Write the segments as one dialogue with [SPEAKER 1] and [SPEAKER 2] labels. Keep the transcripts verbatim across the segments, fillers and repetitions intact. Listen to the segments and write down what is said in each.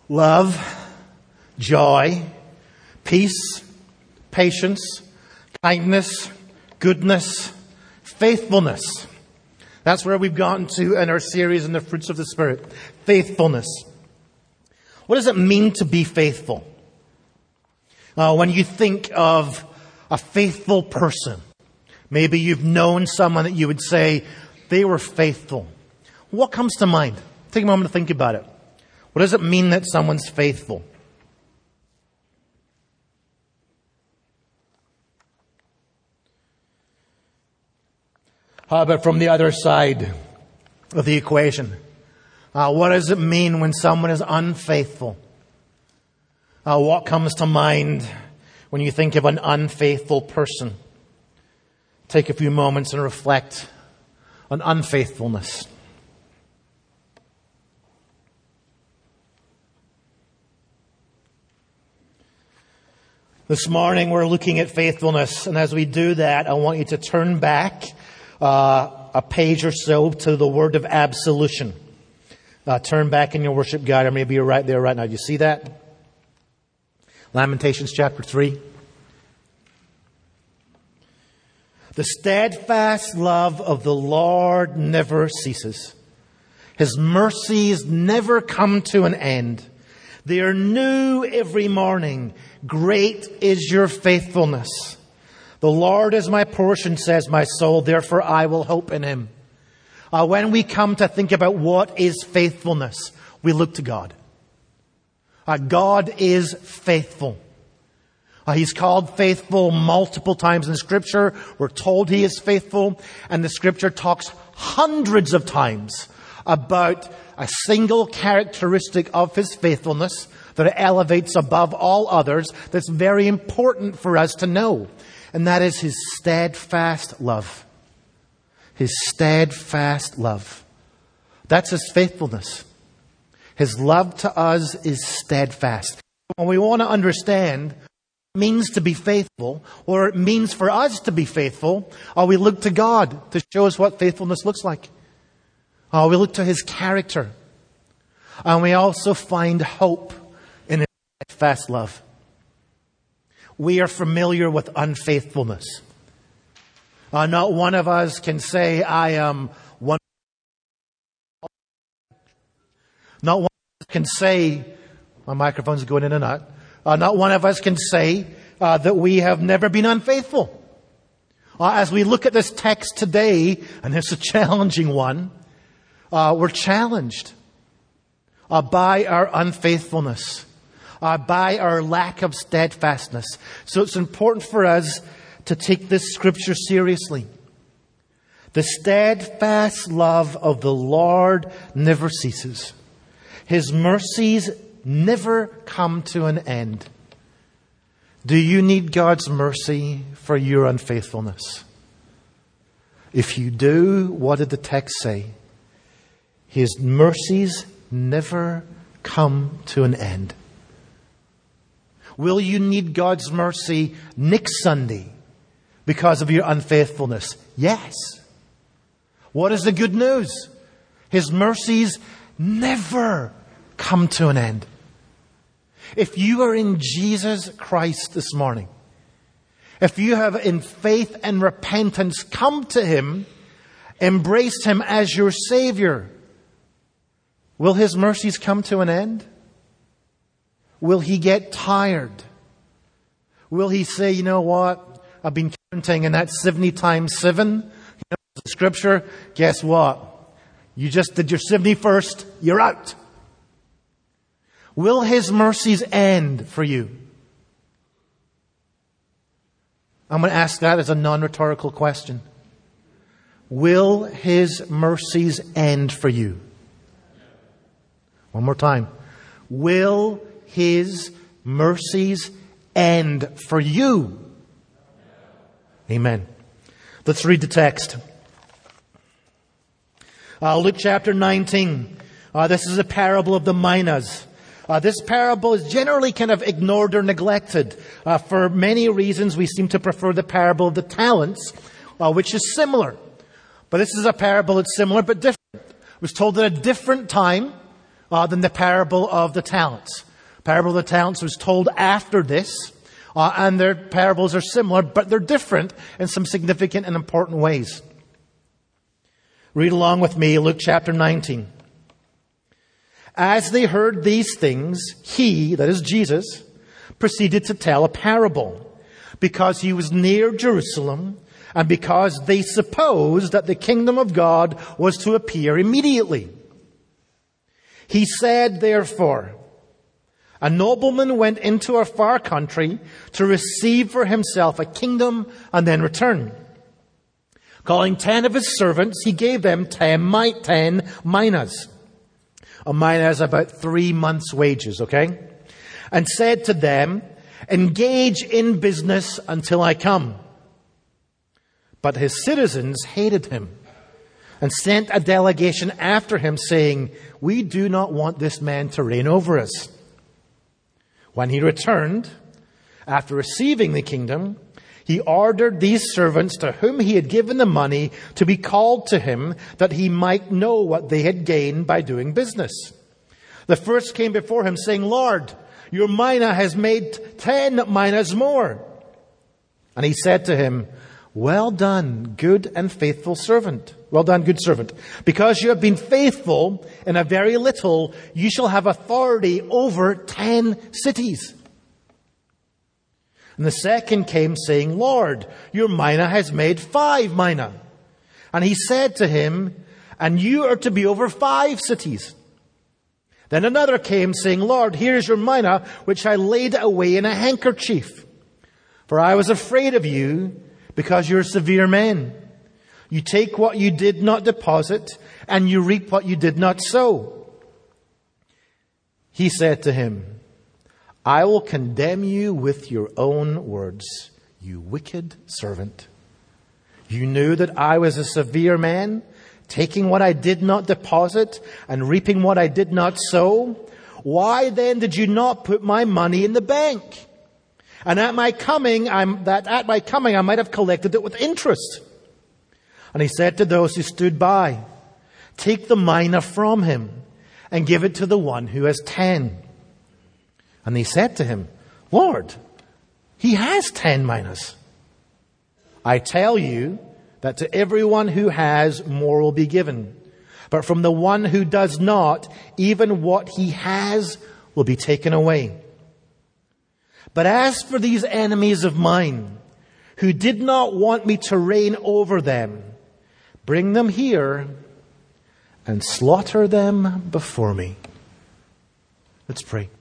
[SPEAKER 1] love, joy, peace, patience, kindness, goodness, faithfulness. That's where we've gotten to in our series on the fruits of the Spirit. Faithfulness. What does it mean to be faithful? Uh, when you think of a faithful person, maybe you've known someone that you would say they were faithful. What comes to mind? Take a moment to think about it. What does it mean that someone's faithful? How about from the other side of the equation? Uh, what does it mean when someone is unfaithful? Uh, what comes to mind when you think of an unfaithful person? Take a few moments and reflect on unfaithfulness. This morning we're looking at faithfulness, and as we do that, I want you to turn back uh, a page or so to the word of absolution. Uh, turn back in your worship guide, or maybe you're right there right now. Do you see that? Lamentations chapter three. The steadfast love of the Lord never ceases. His mercies never come to an end. They are new every morning. Great is your faithfulness. The Lord is my portion, says my soul. Therefore I will hope in him. Uh, when we come to think about what is faithfulness, we look to God. Uh, God is faithful. Uh, he's called faithful multiple times in Scripture. We're told he is faithful. And the Scripture talks hundreds of times about a single characteristic of his faithfulness that elevates above all others, that's very important for us to know. And that is his steadfast love. His steadfast love. That's his faithfulness. His love to us is steadfast. When we want to understand what it means to be faithful, or it means for us to be faithful, or we look to God to show us what faithfulness looks like. Or we look to his character. And we also find hope in his steadfast love. We are familiar with unfaithfulness. Uh, not one of us can say, I am one. Not one of us can say, my microphone's going in and out. Uh, not one of us can say uh, that we have never been unfaithful. Uh, as we look at this text today, and it's a challenging one, uh, we're challenged uh, by our unfaithfulness. Uh, by our lack of steadfastness. So it's important for us to take this scripture seriously. The steadfast love of the Lord never ceases. His mercies never come to an end. Do you need God's mercy for your unfaithfulness? If you do, what did the text say? His mercies never come to an end. Will you need God's mercy next Sunday because of your unfaithfulness? Yes. What is the good news? His mercies never come to an end. If you are in Jesus Christ this morning, if you have in faith and repentance come to him, embraced him as your Savior, will his mercies come to an end? Will he get tired? Will he say, you know what? I've been counting and that's seventy times seven. You know, the scripture. Guess what? You just did your seventy-first. You're out. Will his mercies end for you? I'm going to ask that as a non-rhetorical question. Will his mercies end for you? One more time. Will his mercies end for you? Amen. Let's read the text. Uh, Luke chapter nineteen. Uh, this is a parable of the minas. Uh, this parable is generally kind of ignored or neglected. Uh, for many reasons, we seem to prefer the parable of the talents, uh, which is similar. But this is a parable that's similar but different. It was told at a different time uh, than the parable of the talents. Parable of the talents was told after this, uh, and their parables are similar, but they're different in some significant and important ways. Read along with me, Luke chapter nineteen. As they heard these things, he, that is Jesus, proceeded to tell a parable, because he was near Jerusalem, and because they supposed that the kingdom of God was to appear immediately. He said, therefore, a nobleman went into a far country to receive for himself a kingdom and then return. Calling ten of his servants, he gave them ten, mi- ten minas. A mina is about three months' wages, okay? And said to them, engage in business until I come. But his citizens hated him and sent a delegation after him, saying, we do not want this man to reign over us. When he returned, after receiving the kingdom, he ordered these servants to whom he had given the money to be called to him, that he might know what they had gained by doing business. The first came before him, saying, Lord, your mina has made ten minas more. And he said to him, well done, good and faithful servant. Well done, good servant. Because you have been faithful in a very little, you shall have authority over ten cities. And the second came, saying, Lord, your mina has made five mina. And he said to him, and you are to be over five cities. Then another came, saying, Lord, here is your mina, which I laid away in a handkerchief. For I was afraid of you, because you're severe men. You take what you did not deposit, and you reap what you did not sow. He said to him, I will condemn you with your own words, you wicked servant. You knew that I was a severe man, taking what I did not deposit and reaping what I did not sow. Why then did you not put my money in the bank? And at my coming, I'm, that at my coming I might have collected it with interest. And he said to those who stood by, take the mina from him and give it to the one who has ten. And they said to him, Lord, he has ten minas. I tell you that to everyone who has, more will be given. But from the one who does not, even what he has will be taken away. But as for these enemies of mine, who did not want me to reign over them, bring them here and slaughter them before me. Let's pray.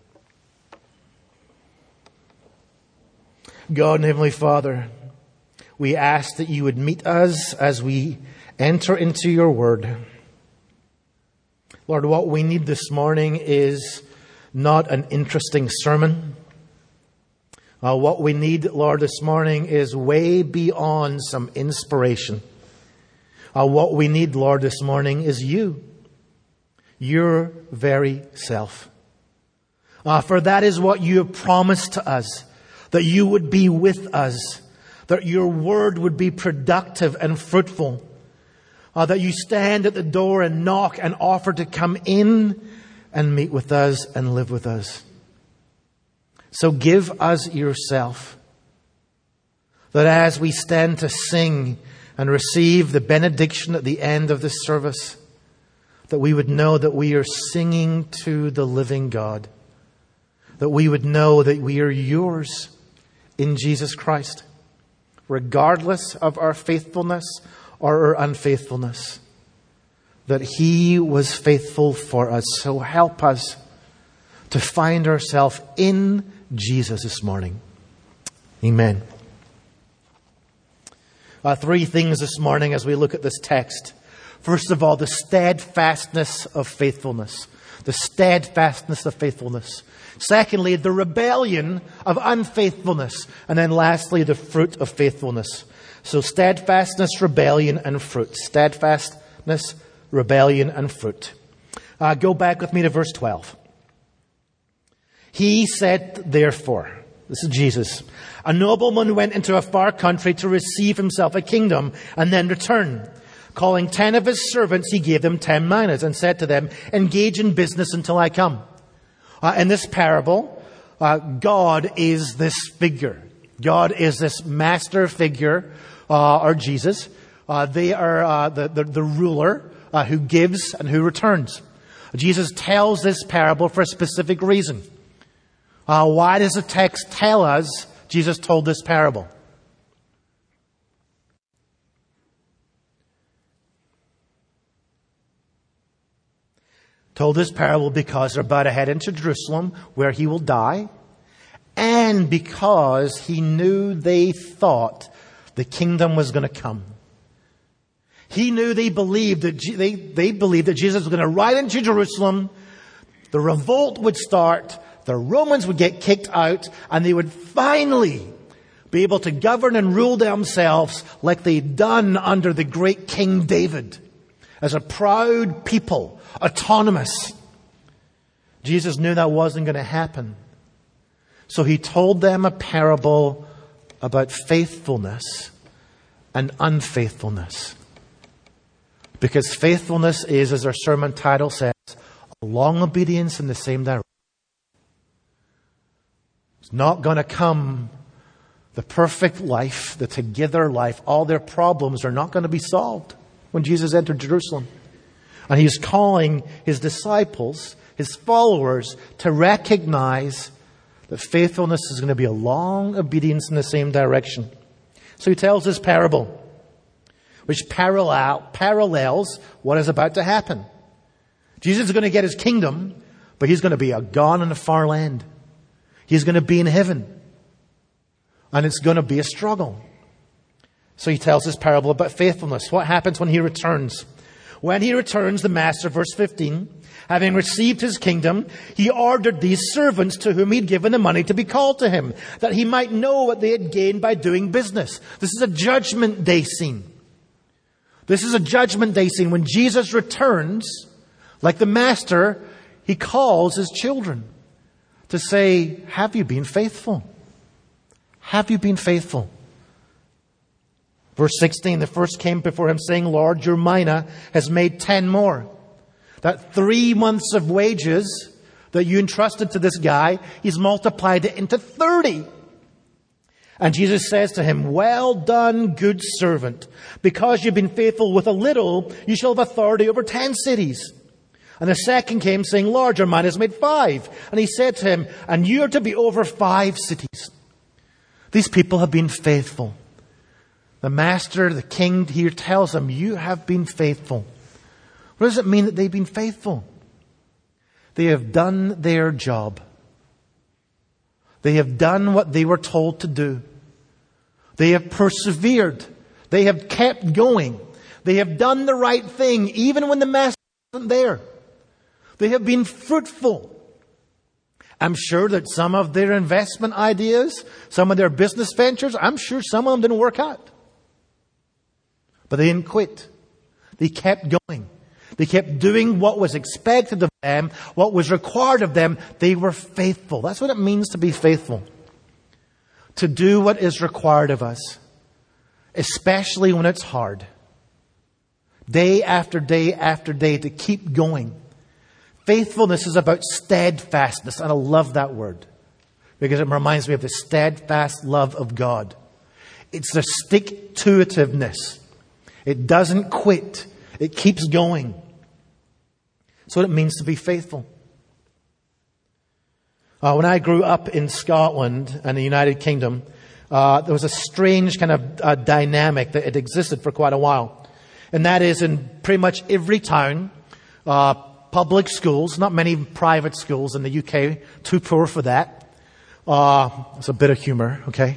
[SPEAKER 1] God and Heavenly Father, we ask that you would meet us as we enter into your word. Lord, what we need this morning is not an interesting sermon. Uh, what we need, Lord, this morning is way beyond some inspiration. Uh, what we need, Lord, this morning is you. Your very self. Uh, for that is what you have promised to us. That you would be with us. That your word would be productive and fruitful. Uh, that you stand at the door and knock and offer to come in and meet with us and live with us. So give us yourself, that as we stand to sing and receive the benediction at the end of this service, that we would know that we are singing to the living God, that we would know that we are yours in Jesus Christ, regardless of our faithfulness or our unfaithfulness, that He was faithful for us. So help us to find ourselves in Jesus this morning. Amen. Uh, three things this morning as we look at this text. First of all, the steadfastness of faithfulness. The steadfastness of faithfulness. Secondly, the rebellion of unfaithfulness. And then lastly, the fruit of faithfulness. So steadfastness, rebellion, and fruit. Steadfastness, rebellion, and fruit. Uh, go back with me to verse twelve. He said, therefore, this is Jesus, a nobleman went into a far country to receive himself a kingdom and then return. Calling ten of his servants, he gave them ten minas and said to them, engage in business until I come. Uh, in this parable, uh, God is this figure. God is this master figure, uh, or Jesus. Uh, they are uh, the, the, the ruler uh, who gives and who returns. Jesus tells this parable for a specific reason. Uh, why does the text tell us Jesus told this parable? Told this parable because they're about to head into Jerusalem where he will die, and because he knew they thought the kingdom was going to come. He knew they believed that they, they believed that Jesus was going to ride into Jerusalem, the revolt would start, the Romans would get kicked out, and they would finally be able to govern and rule themselves like they'd done under the great King David, as a proud people, autonomous. Jesus knew that wasn't going to happen. So he told them a parable about faithfulness and unfaithfulness. Because faithfulness is, as our sermon title says, a long obedience in the same direction. It's not going to come the perfect life, the together life. All their problems are not going to be solved when Jesus entered Jerusalem. And he's calling his disciples, his followers, to recognize that faithfulness is going to be a long obedience in the same direction. So he tells this parable, which parallel, parallels what is about to happen. Jesus is going to get his kingdom, but he's going to be a gone in a far land. He's going to be in heaven. And it's going to be a struggle. So he tells this parable about faithfulness. What happens when he returns? When he returns, the master, verse fifteen, having received his kingdom, he ordered these servants to whom he'd given the money to be called to him, that he might know what they had gained by doing business. This is a judgment day scene. This is a judgment day scene. When Jesus returns, like the master, he calls his children to say, have you been faithful? Have you been faithful? Verse sixteen, the first came before him saying, Lord, your mina has made ten more. That three months of wages that you entrusted to this guy, he's multiplied it into thirty. And Jesus says to him, well done, good servant. Because you've been faithful with a little, you shall have authority over ten cities. And the second came saying, Lord, your mina has made five. And he said to him, and you are to be over five cities. These people have been faithful. The master, the king here tells them, you have been faithful. What does it mean that they've been faithful? They have done their job. They have done what they were told to do. They have persevered. They have kept going. They have done the right thing even when the master wasn't there. They have been fruitful. I'm sure that some of their investment ideas, some of their business ventures, I'm sure some of them didn't work out. But they didn't quit. They kept going. They kept doing what was expected of them, what was required of them. They were faithful. That's what it means to be faithful. To do what is required of us, especially when it's hard. Day after day after day, to keep going. Faithfulness is about steadfastness, and I love that word because it reminds me of the steadfast love of God. It's the stick-to-itiveness. It doesn't quit. It keeps going. That's what it means to be faithful. Uh, when I grew up in Scotland and the United Kingdom, uh, there was a strange kind of uh, dynamic that had existed for quite a while. And that is in pretty much every town, uh, public schools, not many private schools in the U K, too poor for that. Uh, it's a bit of humor, okay?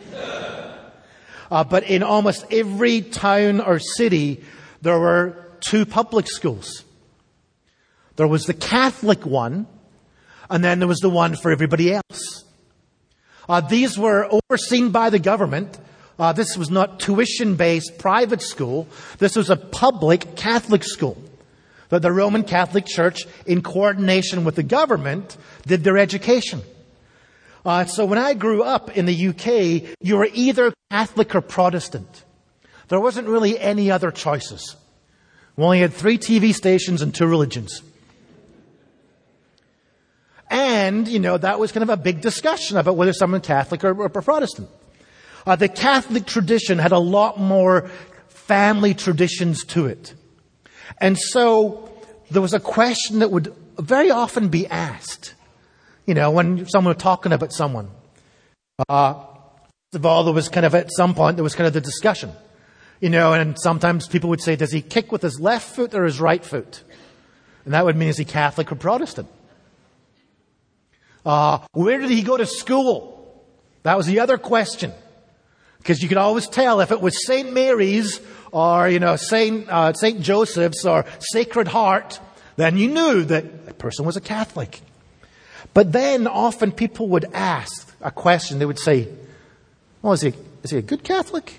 [SPEAKER 1] Uh, but in almost every town or city, there were two public schools. There was the Catholic one, and then there was the one for everybody else. Uh, these were overseen by the government. Uh, this was not tuition-based private school. This was a public Catholic school that the Roman Catholic Church, in coordination with the government, did their education. Uh, so when I grew up in the U K, you were either Catholic or Protestant. There wasn't really any other choices. We only had three T V stations and two religions. And, you know, that was kind of a big discussion about whether someone Catholic or, or Protestant. Uh, the Catholic tradition had a lot more family traditions to it. And so there was a question that would very often be asked, you know, when someone was talking about someone. Uh, first of all, there was kind of, at some point, there was kind of the discussion. You know, and sometimes people would say, does he kick with his left foot or his right foot? And that would mean, is he Catholic or Protestant? Uh, where did he go to school? That was the other question. Because you could always tell if it was Saint Mary's or, you know, Saint uh, Saint Joseph's or Sacred Heart, then you knew that the person was a Catholic. But then often people would ask a question. They would say, well, is he, is he a good Catholic?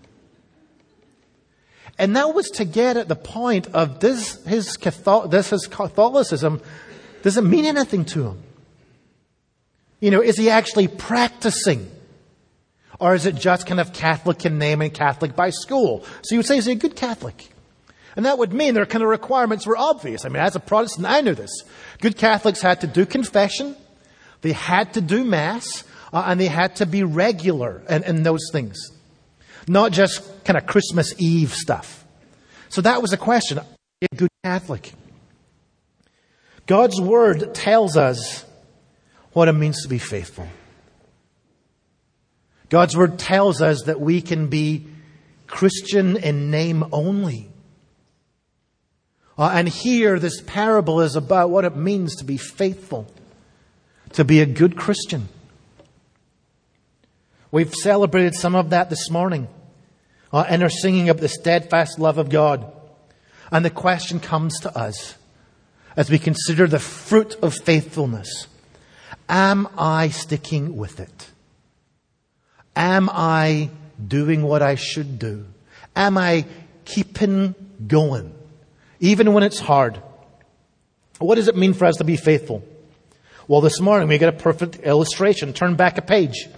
[SPEAKER 1] And that was to get at the point of, does his, Catholic, does his Catholicism, does it mean anything to him? You know, is he actually practicing? Or is it just kind of Catholic in name and Catholic by school? So you would say, is he a good Catholic? And that would mean their kind of requirements were obvious. I mean, as a Protestant, I knew this. Good Catholics had to do confession. They had to do Mass. Uh, and they had to be regular in, in those things. Not just kind of Christmas Eve stuff. So that was a question. Are you a good Catholic? God's Word tells us what it means to be faithful. God's Word tells us that we can be Christian in name only. Uh, and here, this parable is about what it means to be faithful, to be a good Christian. We've celebrated some of that this morning uh, in our singing of the steadfast love of God. And the question comes to us as we consider the fruit of faithfulness. Am I sticking with it? Am I doing what I should do? Am I keeping going? Even when it's hard. What does it mean for us to be faithful? Well, this morning we get a perfect illustration. Turn back a page.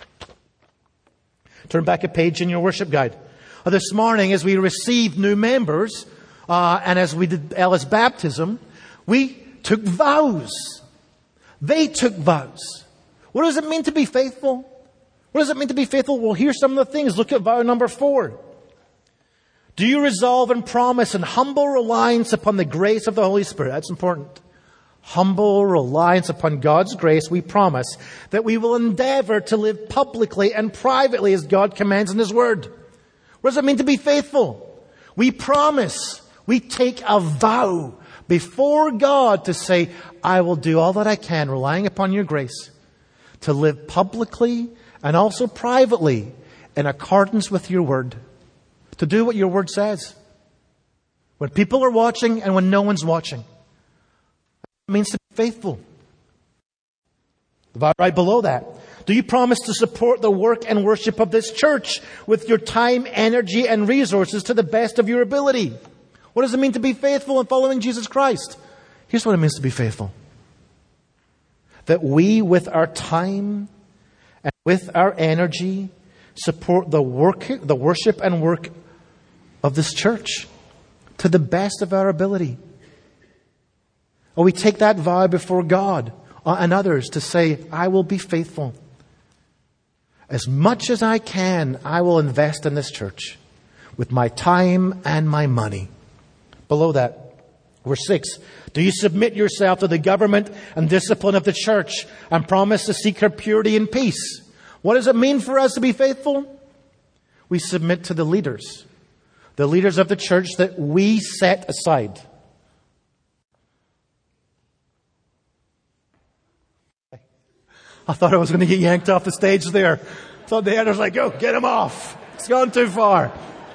[SPEAKER 1] Turn back a page in your worship guide. Uh, this morning, as we received new members, uh, and as we did Ella's baptism, we took vows. They took vows. What does it mean to be faithful? What does it mean to be faithful? Well, here's some of the things. Look at vow number four. Do you resolve and promise in humble reliance upon the grace of the Holy Spirit? That's important. Humble reliance upon God's grace, we promise that we will endeavor to live publicly and privately as God commands in His Word. What does it mean to be faithful? We promise, we take a vow before God to say, I will do all that I can, relying upon your grace, to live publicly and also privately in accordance with your Word. To do what your Word says. When people are watching and when no one's watching. It means to be faithful. Right below that. Do you promise to support the work and worship of this church with your time, energy, and resources to the best of your ability? What does it mean to be faithful in following Jesus Christ? Here's what it means to be faithful. That we, with our time and with our energy, support the work, the worship and work of this church to the best of our ability. Or we take that vow before God and others to say, I will be faithful. As much as I can, I will invest in this church with my time and my money. Below that, verse six. Do you submit yourself to the government and discipline of the church and promise to seek her purity and peace? What does it mean for us to be faithful? We submit to the leaders. The leaders of the church that we set aside. I thought I was going to get yanked off the stage there. I thought the editor's like, go, get him off. It's gone too far.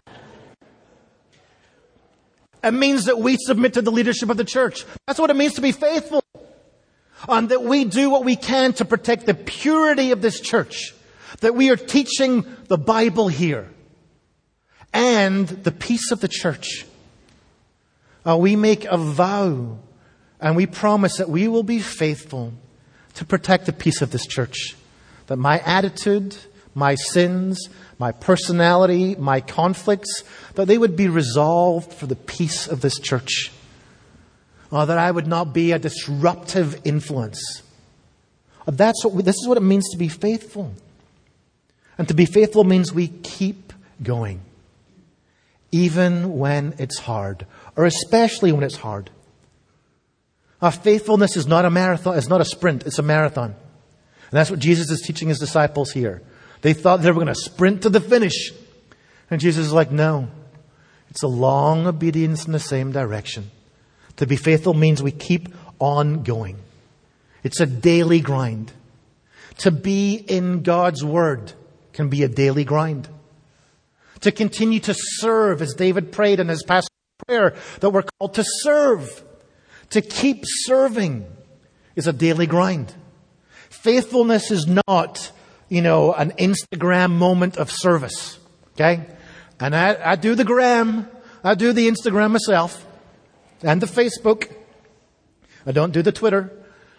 [SPEAKER 1] It means that we submit to the leadership of the church. That's what it means to be faithful. And that we do what we can to protect the purity of this church. That we are teaching the Bible here. And the peace of the church. Uh, we make a vow. And we promise that we will be faithful to protect the peace of this church. That my attitude, my sins, my personality, my conflicts, that they would be resolved for the peace of this church. Uh, that I would not be a disruptive influence. Uh, that's what we, this is what it means to be faithful. And to be faithful means we keep going. Even when it's hard. Or especially when it's hard. Our faithfulness is not a marathon, it's not a sprint, it's a marathon. And that's what Jesus is teaching his disciples here. They thought they were going to sprint to the finish. And Jesus is like, no. It's a long obedience in the same direction. To be faithful means we keep on going. It's a daily grind. To be in God's Word can be a daily grind. To continue to serve, as David prayed in his pastoral prayer, that we're called to serve. To keep serving is a daily grind. Faithfulness is not, you know, an Instagram moment of service. Okay? And I, I do the gram. I do the Instagram myself. And the Facebook. I don't do the Twitter.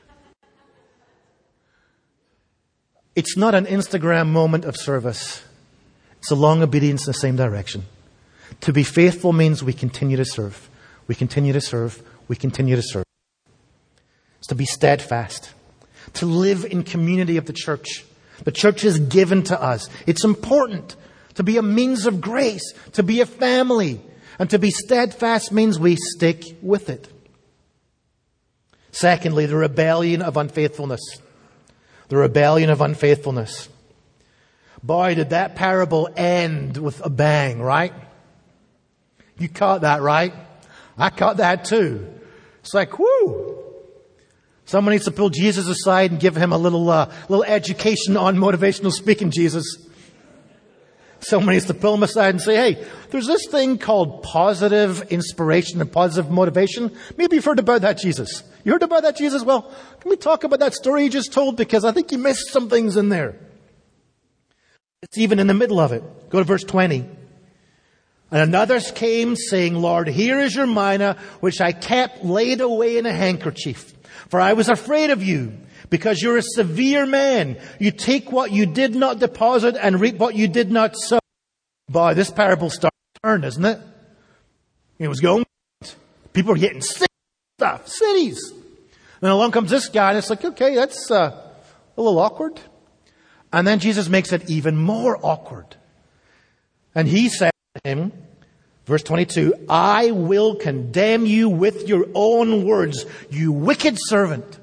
[SPEAKER 1] It's not an Instagram moment of service. It's a long obedience in the same direction. To be faithful means we continue to serve. We continue to serve. We continue to serve. It's to be steadfast. To live in community of the church. The church is given to us. It's important to be a means of grace. To be a family. And to be steadfast means we stick with it. Secondly, the rebellion of unfaithfulness. The rebellion of unfaithfulness. Boy, did that parable end with a bang, right? You caught that, right? I caught that too. It's like, whoo! Someone needs to pull Jesus aside and give him a little, uh, little education on motivational speaking, Jesus. Someone needs to pull him aside and say, hey, there's this thing called positive inspiration and positive motivation. Maybe you've heard about that, Jesus. You heard about that, Jesus? Well, can we talk about that story you just told? Because I think you missed some things in there. It's even in the middle of it. Go to verse twenty. And another came saying, Lord, here is your mina, which I kept laid away in a handkerchief. For I was afraid of you, because you're a severe man. You take what you did not deposit and reap what you did not sow. Boy, this parable started to turn, isn't it? It was going. People are getting sick stuff, cities. And along comes this guy, and it's like, okay, that's uh, a little awkward. And then Jesus makes it even more awkward. And he said to him, verse twenty-two, I will condemn you with your own words, you wicked servant.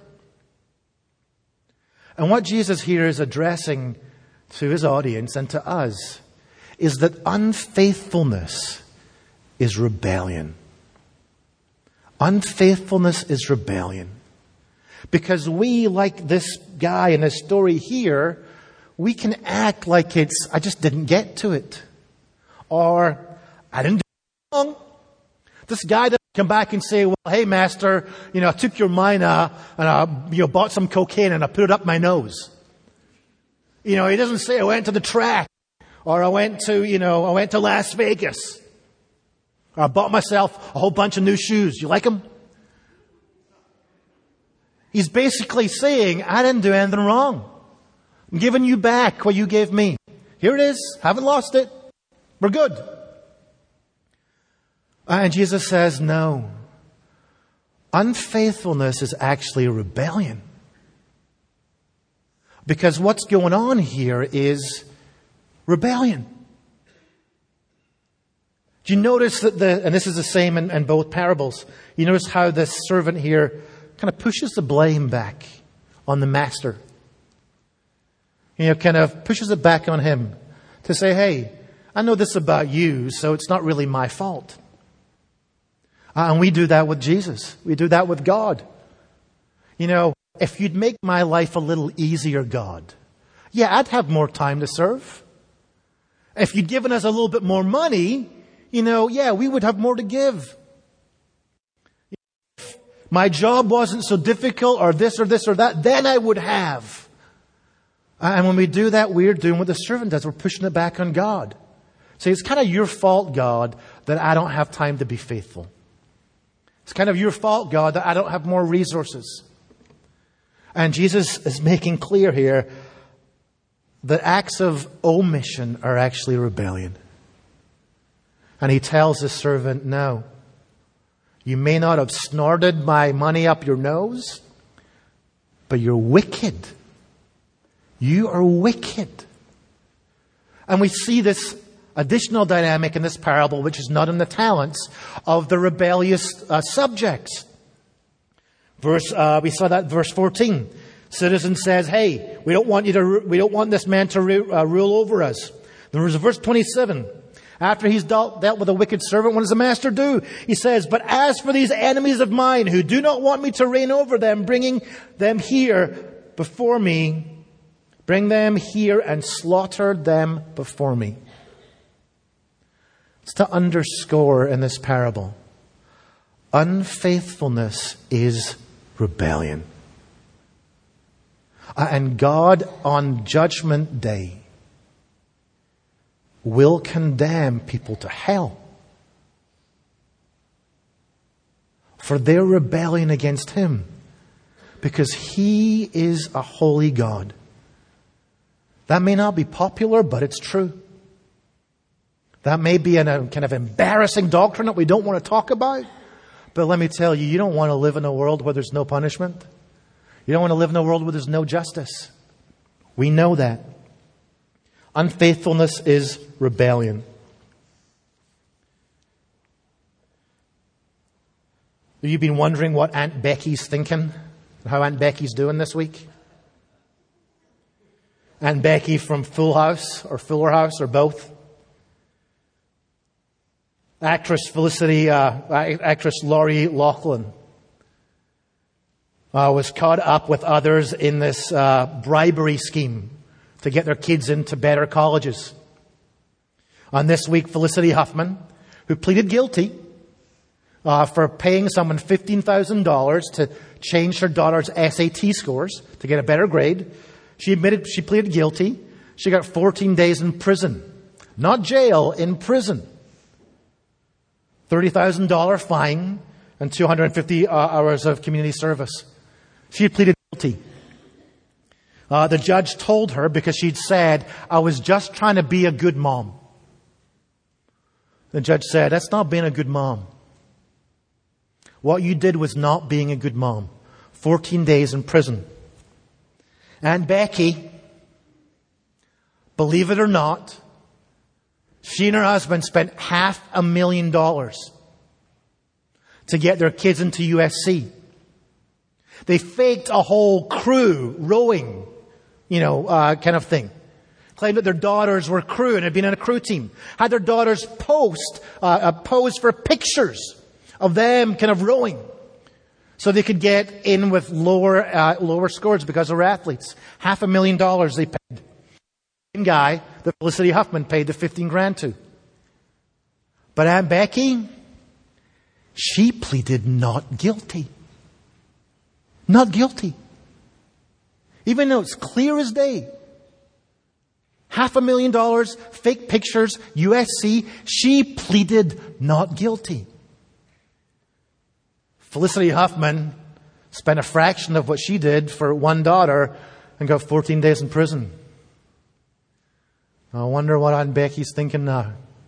[SPEAKER 1] And what Jesus here is addressing to his audience and to us is that unfaithfulness is rebellion. Unfaithfulness is rebellion. Because we, like this guy in his story here, we can act like it's, I just didn't get to it. Or, I didn't do it wrong. This guy doesn't come back and say, well, hey, master, you know, I took your mina and I, you know, bought some cocaine and I put it up my nose. You know, he doesn't say, I went to the track. Or I went to, you know, I went to Las Vegas. Or I bought myself a whole bunch of new shoes. You like them? He's basically saying, I didn't do anything wrong. I'm giving you back what you gave me. Here it is. Haven't lost it. We're good. And Jesus says, no. Unfaithfulness is actually a rebellion. Because what's going on here is rebellion. Do you notice that the, and this is the same in, in both parables, you notice how this servant here kind of pushes the blame back on the master. You know, kind of pushes it back on him to say, hey, I know this about you, so it's not really my fault. Uh, and we do that with Jesus. We do that with God. You know, if you'd make my life a little easier, God, yeah, I'd have more time to serve. If you'd given us a little bit more money, you know, yeah, we would have more to give. If my job wasn't so difficult or this or this or that, then I would have. And when we do that, we're doing what the servant does. We're pushing it back on God. See, it's kind of your fault, God, that I don't have time to be faithful. It's kind of your fault, God, that I don't have more resources. And Jesus is making clear here, that acts of omission are actually rebellion. And he tells his servant, no, you may not have snorted my money up your nose, but you're wicked. You are wicked. And we see this additional dynamic in this parable, which is not in the talents, of the rebellious uh, subjects. Verse, uh, we saw that verse fourteen. Citizen says, "Hey, we don't want you to. We don't want this man to ru- uh, rule over us." There was verse twenty-seven. After he's dealt, dealt with a wicked servant, what does the master do? He says, "But as for these enemies of mine who do not want me to reign over them, bringing them here before me, bring them here and slaughter them before me." It's to underscore in this parable, unfaithfulness is rebellion. And God on Judgment Day will condemn people to hell for their rebellion against Him, because He is a holy God. That may not be popular, but it's true. That may be a kind of embarrassing doctrine that we don't want to talk about. But let me tell you, you don't want to live in a world where there's no punishment. You don't want to live in a world where there's no justice. We know that. Unfaithfulness is rebellion. Have you been wondering what Aunt Becky's thinking? How Aunt Becky's doing this week? Aunt Becky from Full House or Fuller House or both. Actress Felicity, uh, actress Lori Loughlin uh, was caught up with others in this uh, bribery scheme to get their kids into better colleges. On this week, Felicity Huffman, who pleaded guilty uh, for paying someone fifteen thousand dollars to change her daughter's S A T scores to get a better grade, she admitted she pleaded guilty. She got fourteen days in prison. Not jail, in prison. thirty thousand dollars fine and two hundred fifty uh, hours of community service. She had pleaded guilty. Uh, the judge told her, because she'd said, "I was just trying to be a good mom." The judge said, "That's not being a good mom. What you did was not being a good mom." fourteen days in prison. And Becky, believe it or not, she and her husband spent half a million dollars to get their kids into U S C. They faked a whole crew rowing, you know, uh, kind of thing. Claimed that their daughters were crew and had been on a crew team. Had their daughters post, uh, uh, pose for pictures of them kind of rowing, so they could get in with lower, uh, lower scores because they're athletes. Half a million dollars they paid. Same guy that Felicity Huffman paid the fifteen grand to. But Aunt Becky, she pleaded not guilty. Not guilty. Even though it's clear as day. Half a million dollars, fake pictures, U S C, she pleaded not guilty. Felicity Huffman spent a fraction of what she did for one daughter and got fourteen days in prison. I wonder what Aunt Becky's thinking now.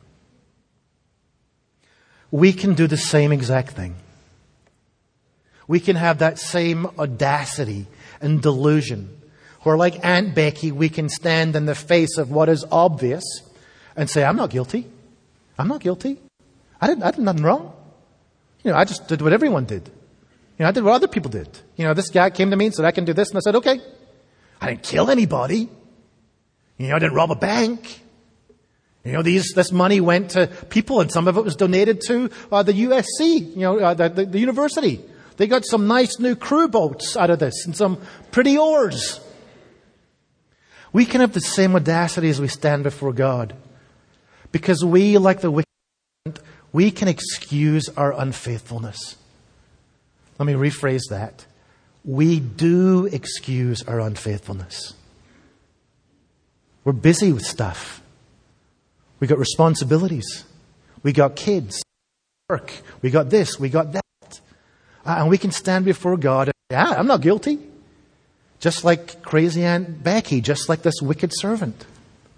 [SPEAKER 1] We can do the same exact thing. We can have that same audacity and delusion where, like Aunt Becky, we can stand in the face of what is obvious and say, "I'm not guilty. I'm not guilty. I didn't, I did nothing wrong. You know, I just did what everyone did. You know, I did what other people did. You know, this guy came to me and said, I can do this. And I said, okay. I didn't kill anybody. You know, I didn't rob a bank. You know, these, this money went to people, and some of it was donated to uh, the U S C, you know, uh, the, the, the university. They got some nice new crew boats out of this and some pretty oars." We can have the same audacity as we stand before God, because we, like the wicked, we can excuse our unfaithfulness. Let me rephrase that. We do excuse our unfaithfulness. We're busy with stuff. We got responsibilities. We got kids, work. We got this. We got that. Uh, and we can stand before God and say, ah, I'm not guilty. Just like crazy Aunt Becky, just like this wicked servant.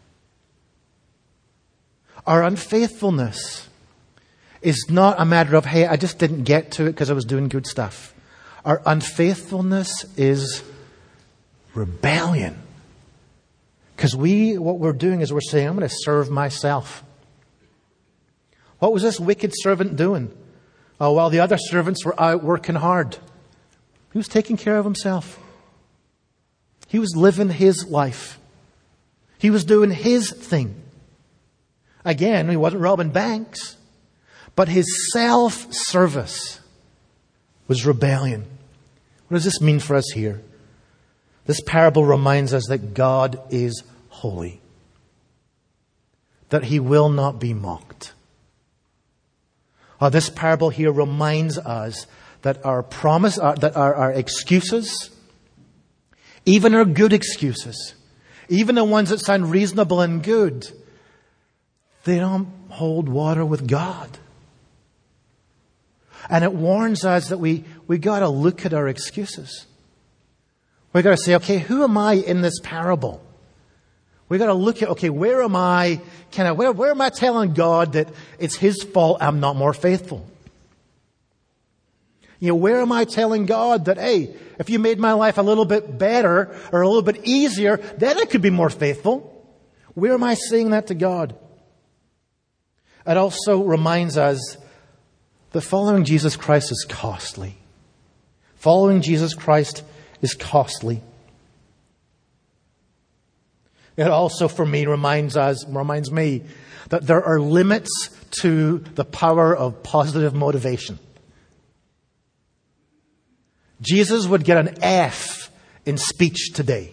[SPEAKER 1] Our unfaithfulness is not a matter of, hey, I just didn't get to it because I was doing good stuff. Our unfaithfulness is rebellion. Because we, what we're doing is we're saying, I'm going to serve myself. What was this wicked servant doing? Oh, while the other servants were out working hard, he was taking care of himself. He was living his life. He was doing his thing. Again, he wasn't robbing banks, but his self-service was rebellion. What does this mean for us here? This parable reminds us that God is holy, that he will not be mocked. Uh, this parable here reminds us that our promise, uh, that our, our excuses, even our good excuses, even the ones that sound reasonable and good, they don't hold water with God. And it warns us that we, we got to look at our excuses. We got to say, okay, who am I in this parable? We got to look at, okay, where am I? Can I, where, where am I telling God that it's his fault I'm not more faithful? You know, where am I telling God that, hey, if you made my life a little bit better or a little bit easier, then I could be more faithful? Where am I saying that to God? It also reminds us that following Jesus Christ is costly. Following Jesus Christ is costly. It also, for me, reminds us, reminds me that there are limits to the power of positive motivation. Jesus would get an F in speech today.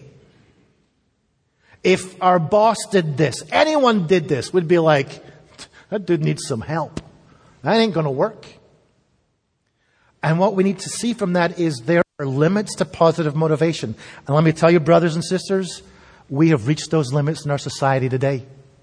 [SPEAKER 1] If our boss did this, anyone did this, we'd be like, that dude needs some help. That ain't going to work. And what we need to see from that is there are limits to positive motivation. And let me tell you, brothers and sisters, we have reached those limits in our society today.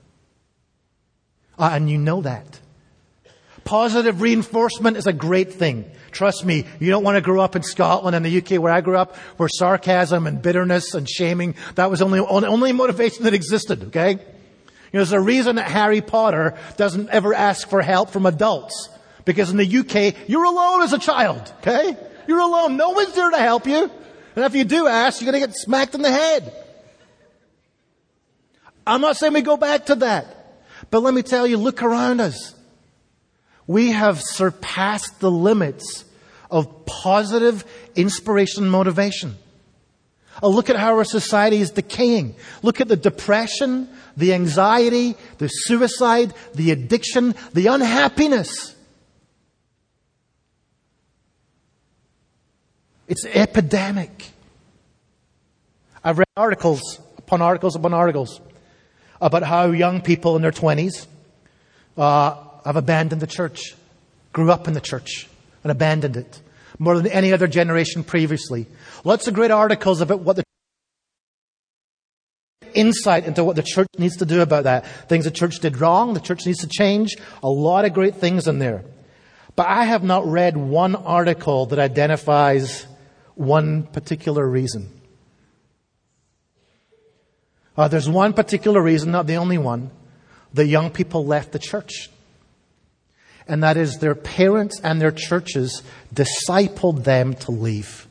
[SPEAKER 1] Uh, and you know that. Positive reinforcement is a great thing. Trust me, you don't want to grow up in Scotland and the U K where I grew up, where sarcasm and bitterness and shaming, that was only only motivation that existed, okay? You know, there's a reason that Harry Potter doesn't ever ask for help from adults. Because in the U K, you're alone as a child, okay? You're alone. No one's there to help you. And if you do ask, you're going to get smacked in the head. I'm not saying we go back to that. But let me tell you, look around us. We have surpassed the limits of positive inspiration and motivation. Oh, look at how our society is decaying. Look at the depression, the anxiety, the suicide, the addiction, the unhappiness. It's epidemic. I've read articles upon articles upon articles about how young people in their twenties uh, have abandoned the church, grew up in the church and abandoned it more than any other generation previously. Lots of great articles about what the insight into what the church needs to do about that. Things the church did wrong, the church needs to change. A lot of great things in there. But I have not read one article that identifies one particular reason. Uh, there's one particular reason, not the only one, the young people left the church. And that is their parents and their churches discipled them to leave.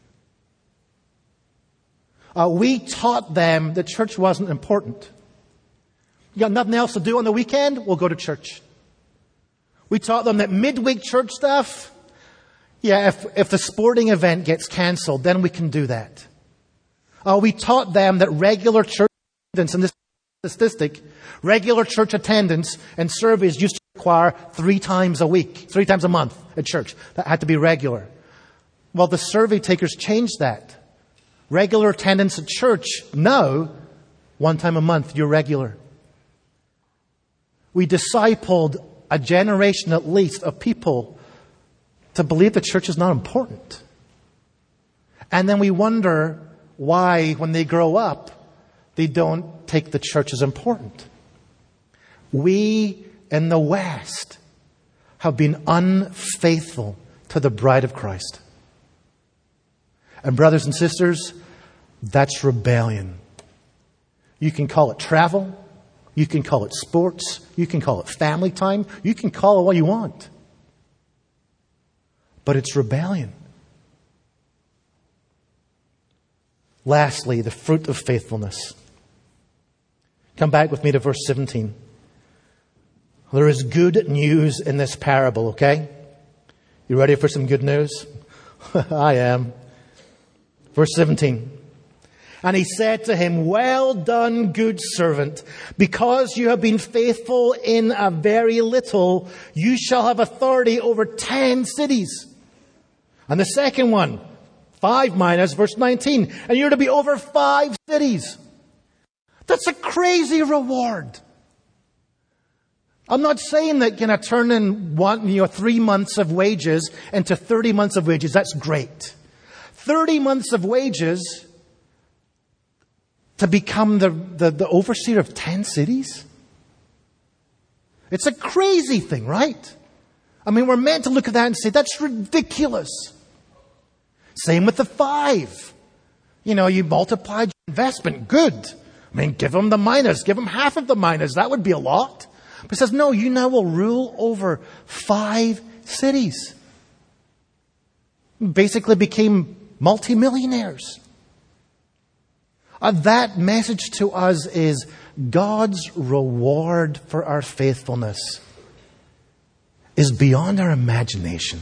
[SPEAKER 1] Uh, we taught them that church wasn't important. You got nothing else to do on the weekend? We'll go to church. We taught them that midweek church stuff, yeah, if, if the sporting event gets cancelled, then we can do that. Uh, we taught them that regular church attendance, and this statistic, regular church attendance and service used to require three times a week, three times a month at church. That had to be regular. Well, the survey takers changed that. Regular attendance at church, now, one time a month, you're regular. We discipled a generation at least of people to believe the church is not important. And then we wonder why, when they grow up, they don't take the church as important. We in the West have been unfaithful to the bride of Christ. And brothers and sisters, That's rebellion. You can call it travel. You can call it sports. You can call it family time. You can call it what you want. But it's rebellion. Lastly, the fruit of faithfulness. Come back with me to verse seventeen. There is good news in this parable, okay? You ready for some good news? I am. Verse seventeen. And he said to him, well done, good servant. Because you have been faithful in a very little, you shall have authority over ten cities. And the second one, five minus verse nineteen. And you're to be over five cities. That's a crazy reward. I'm not saying that, you know, turning one, you know, three months of wages into thirty months of wages. That's great. thirty months of wages to become the, the, the overseer of ten cities? It's a crazy thing, right? I mean, we're meant to look at that and say, that's ridiculous. Same with the five. You know, you multiplied your investment. Good. I mean, give them the minus. Give them half of the minus. That would be a lot. But it says, no, you now will rule over five cities. Basically became multimillionaires. Uh, that message to us is God's reward for our faithfulness is beyond our imagination.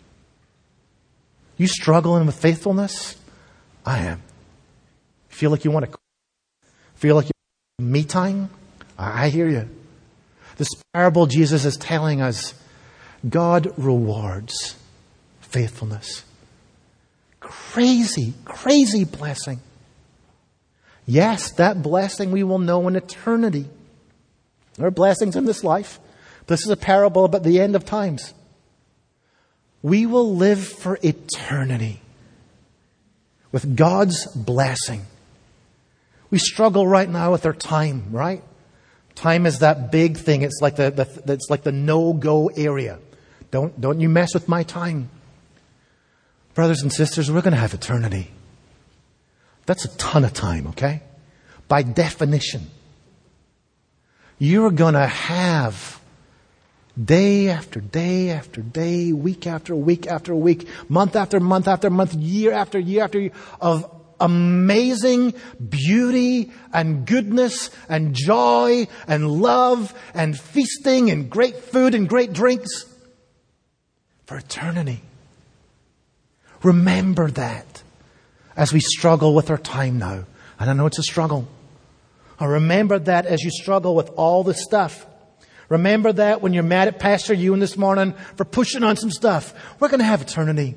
[SPEAKER 1] You struggling with faithfulness? I am. Feel like you want to feel like you want me time? I hear you. This parable Jesus is telling us God rewards faithfulness. Crazy, crazy blessing. Yes, that blessing we will know in eternity. There are blessings in this life. This is a parable about the end of times. We will live for eternity with God's blessing. We struggle right now with our time, right? Time is that big thing. It's like the, the it's like the no-go area. Don't don't you mess with my time. Brothers and sisters, we're going to have eternity. That's a ton of time, okay? By definition. You're going to have day after day after day, week after week after week, month after month after month, year after year after year of amazing beauty and goodness and joy and love and feasting and great food and great drinks for eternity. Remember that as we struggle with our time now. And I know it's a struggle. I remember that as you struggle with all this stuff. Remember that when you're mad at Pastor Ewan this morning for pushing on some stuff. We're going to have eternity.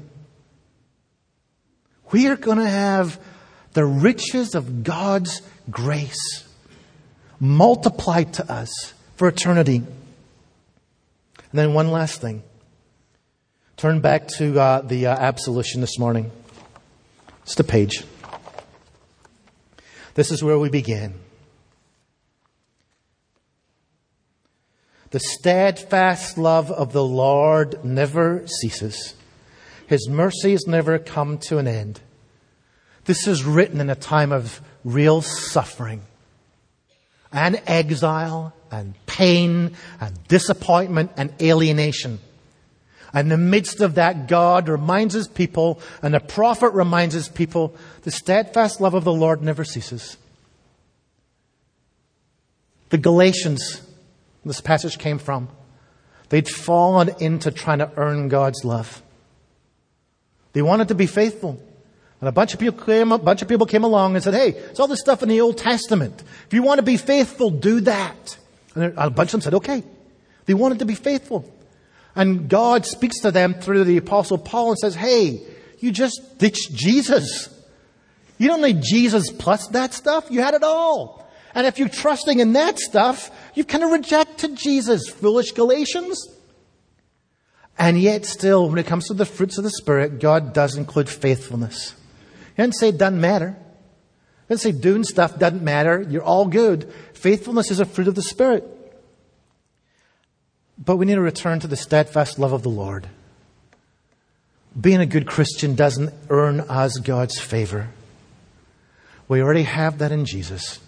[SPEAKER 1] We are going to have the riches of God's grace multiplied to us for eternity. And then one last thing. Turn back to uh, the uh, absolution this morning. Just a page. This is where we began. The steadfast love of the Lord never ceases. His mercies never come to an end. This is written in a time of real suffering and exile and pain and disappointment and alienation. And in the midst of that, God reminds His people, and the prophet reminds His people, the steadfast love of the Lord never ceases. The Galatians, this passage came from, they'd fallen into trying to earn God's love. They wanted to be faithful. And a bunch of people came, a bunch of people came along and said, hey, it's all this stuff in the Old Testament. If you want to be faithful, do that. And a bunch of them said, okay. They wanted to be faithful. And God speaks to them through the Apostle Paul and says, hey, you just ditched Jesus. You don't need Jesus plus that stuff. You had it all. And if you're trusting in that stuff, you've kind of rejected Jesus, foolish Galatians. And yet still, when it comes to the fruits of the Spirit, God does include faithfulness. He doesn't say it doesn't matter. He doesn't say doing stuff doesn't matter. You're all good. Faithfulness is a fruit of the Spirit. But we need to return to the steadfast love of the Lord. Being a good Christian doesn't earn us God's favor. We already have that in Jesus.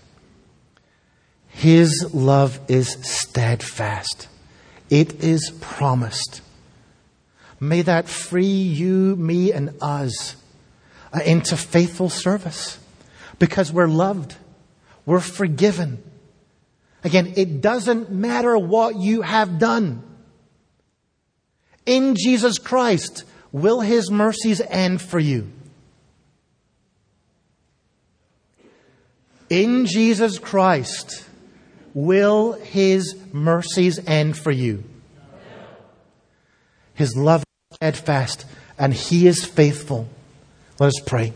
[SPEAKER 1] His love is steadfast. It is promised. May that free you, me, and us uh, into faithful service. Because we're loved. We're forgiven. Again, it doesn't matter what you have done. In Jesus Christ, will His mercies end for you? In Jesus Christ, will His mercies end for you? His love is steadfast and He is faithful. Let us pray.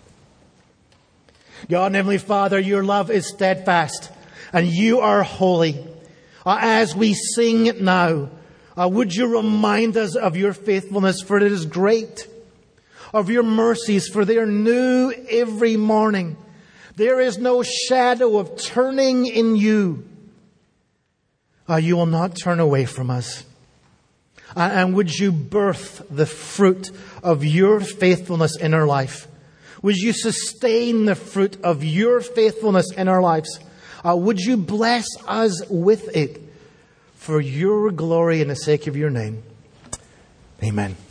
[SPEAKER 1] God and Heavenly Father, your love is steadfast and you are holy. Uh, as we sing it now, uh, would you remind us of your faithfulness, for it is great, of your mercies, for they are new every morning. There is no shadow of turning in you. Uh, you will not turn away from us. Uh, and would you birth the fruit of your faithfulness in our life? Would you sustain the fruit of your faithfulness in our lives? Uh, would you bless us with it for your glory and the sake of your name? Amen.